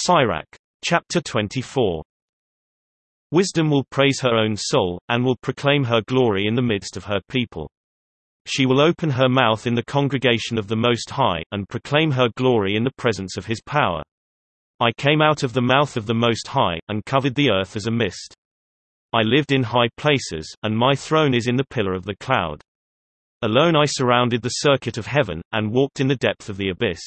Sirach. Chapter 24. Wisdom will praise her own soul, and will proclaim her glory in the midst of her people. She will open her mouth in the congregation of the Most High, and proclaim her glory in the presence of His power. I came out of the mouth of the Most High, and covered the earth as a mist. I lived in high places, and my throne is in the pillar of the cloud. Alone I surrounded the circuit of heaven, and walked in the depth of the abyss.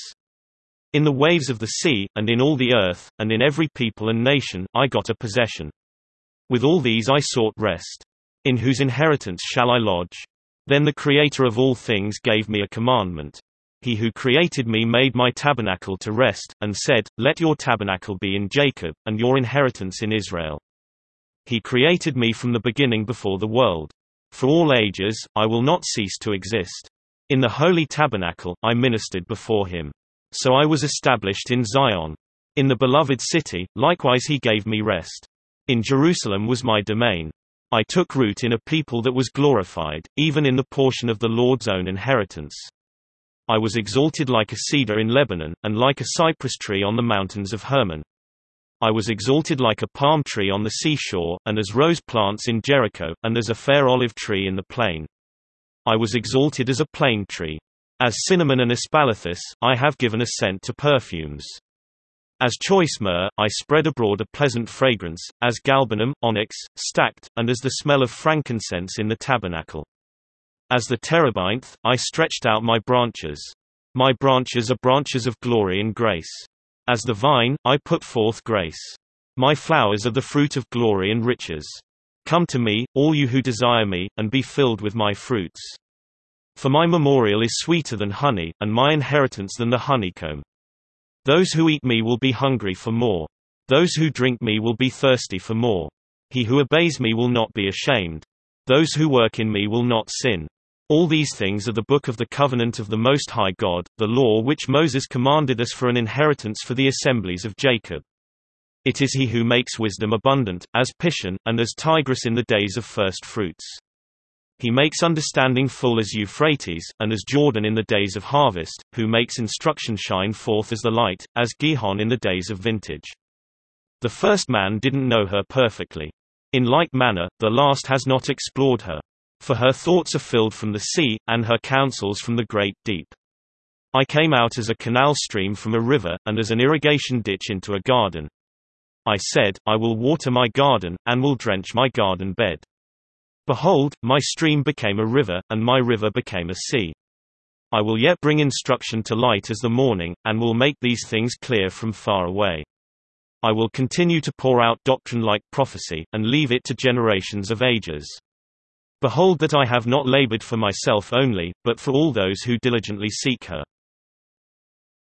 In the waves of the sea, and in all the earth, and in every people and nation, I got a possession. With all these I sought rest. In whose inheritance shall I lodge? Then the Creator of all things gave me a commandment. He who created me made my tabernacle to rest, and said, Let your tabernacle be in Jacob, and your inheritance in Israel. He created me from the beginning before the world. For all ages, I will not cease to exist. In the holy tabernacle, I ministered before Him. So I was established in Zion. In the beloved city, likewise He gave me rest. In Jerusalem was my domain. I took root in a people that was glorified, even in the portion of the Lord's own inheritance. I was exalted like a cedar in Lebanon, and like a cypress tree on the mountains of Hermon. I was exalted like a palm tree on the seashore, and as rose plants in Jericho, and as a fair olive tree in the plain. I was exalted as a plane tree. As cinnamon and aspalathus, I have given a scent to perfumes. As choice myrrh, I spread abroad a pleasant fragrance, as galbanum, onyx, stacked, and as the smell of frankincense in the tabernacle. As the terebinth, I stretched out my branches. My branches are branches of glory and grace. As the vine, I put forth grace. My flowers are the fruit of glory and riches. Come to me, all you who desire me, and be filled with my fruits. For my memorial is sweeter than honey, and my inheritance than the honeycomb. Those who eat me will be hungry for more. Those who drink me will be thirsty for more. He who obeys me will not be ashamed. Those who work in me will not sin. All these things are the book of the covenant of the Most High God, the law which Moses commanded us for an inheritance for the assemblies of Jacob. It is He who makes wisdom abundant, as Pishon, and as Tigris in the days of first fruits. He makes understanding full as Euphrates, and as Jordan in the days of harvest, who makes instruction shine forth as the light, as Gihon in the days of vintage. The first man didn't know her perfectly. In like manner, the last has not explored her. For her thoughts are filled from the sea, and her counsels from the great deep. I came out as a canal stream from a river, and as an irrigation ditch into a garden. I said, I will water my garden, and will drench my garden bed. Behold, my stream became a river, and my river became a sea. I will yet bring instruction to light as the morning, and will make these things clear from far away. I will continue to pour out doctrine like prophecy, and leave it to generations of ages. Behold that I have not labored for myself only, but for all those who diligently seek her.